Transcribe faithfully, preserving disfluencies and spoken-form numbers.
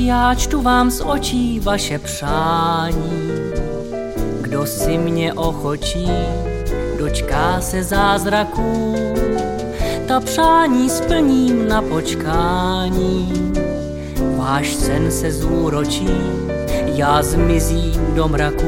já čtu vám z očí vaše přání. Kdo si mě ochočí, dočká se zázraků, ta přání splním na počkání. Váš sen se zúročí, já zmizím do mraků.